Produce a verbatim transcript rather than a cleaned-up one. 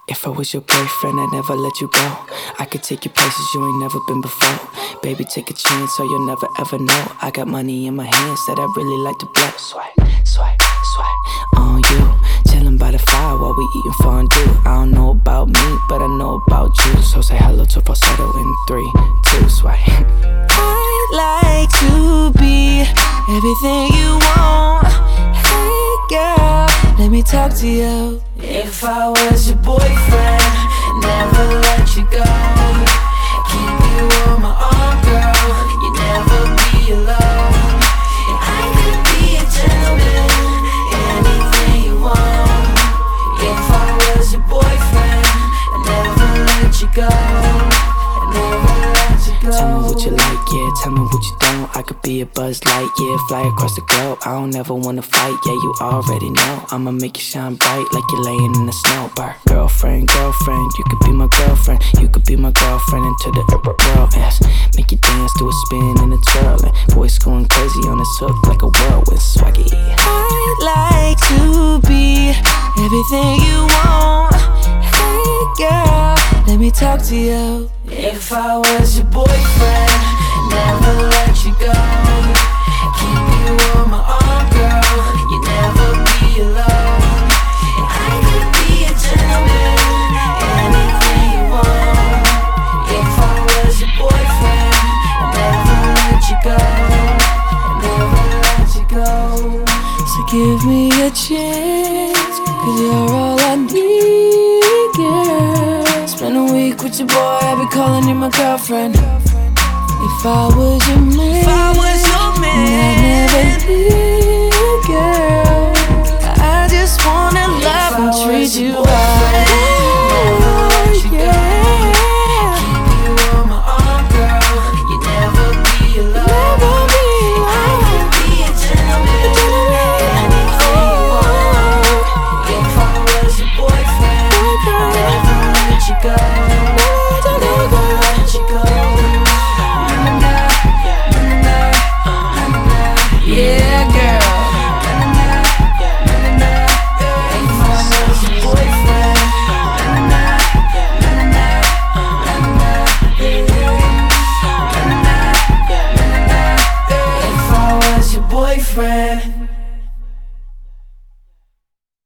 If I was your boyfriend, I'd never let you go. I could take you places you ain't never been before. Baby, take a chance so you'll never ever know. I got money in my hands that I really like to blow. Swipe, swipe, swipe on you. Chillin' by the fire while we eatin' fondue. I don't know about me, but I know about you. So say hello to falsetto in three, two, swipe. I'd like to be everything you want. Hey girl, let me talk to you. If I was your boyfriend, never let you go. Keep you on my arm, girl. You never be alone. And I could be a gentleman, anything you want. If I was your boyfriend, I'd never let you go. I'd never let you go. Tell me what you like, yeah, tell me what you don't. I could be a Buzz Light, yeah, fly across the globe. I don't ever wanna fight, yeah, you already know. I'ma make you shine bright like you're laying in the snow. Bar. Girlfriend, girlfriend, you could be my girlfriend. You could be my girlfriend into the world, yes. Make you dance to a spin and a twirl. And voice going crazy on this hook like a whirlwind swaggy. I'd like to be everything you want. Hey girl, let me talk to you. If I was your boyfriend, never let you go. Keep you on my arm, girl. You never be alone. And I could be a gentleman, anything you want. If I was your boyfriend, I'd never let you go. I'd never let you go. So give me a chance, cause you're all I need, girl. Spend a week with your boy, I'll be calling you my girlfriend. If I was your man, if I was your man, I'd never leave, girl. I just wanna love and treat you